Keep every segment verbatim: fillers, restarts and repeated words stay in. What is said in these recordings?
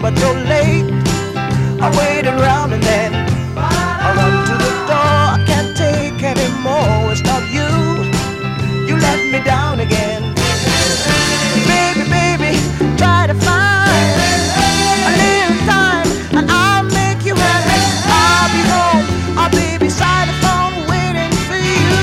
but you're late. I waited around and then I run to the door. I can't take anymore. It's not you. You let me down again. Baby, baby, try to find a little time and I'll make you happy. I'll be home, I'll be beside the phone waiting for you.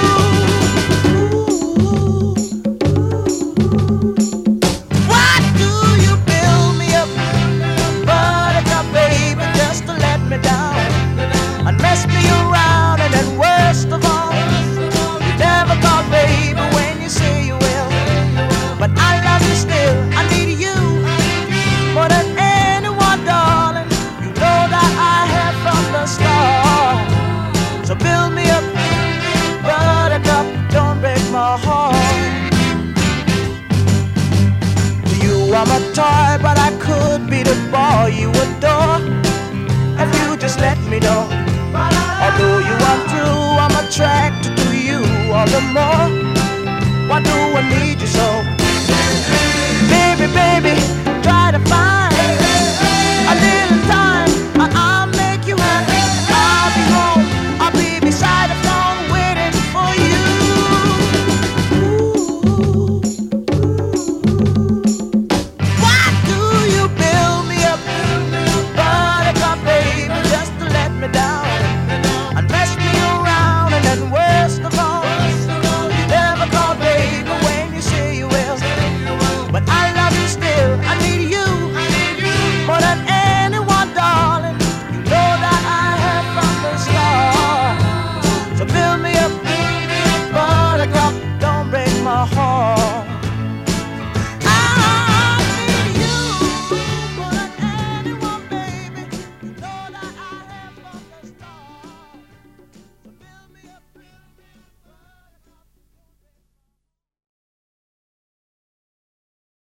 Why do you build me up, buttercup baby, just to let me down and mess me around? And then worst of all, you never call baby when you say you will. But I love you still, I need you more than anyone, darling. You know that I have from the start. So build me up, buttercup, don't break my heart. You are my toy, but I could be the boy you adore if you just let me know. Although you are true, I'm attracted to you all the more. Why do I need you so?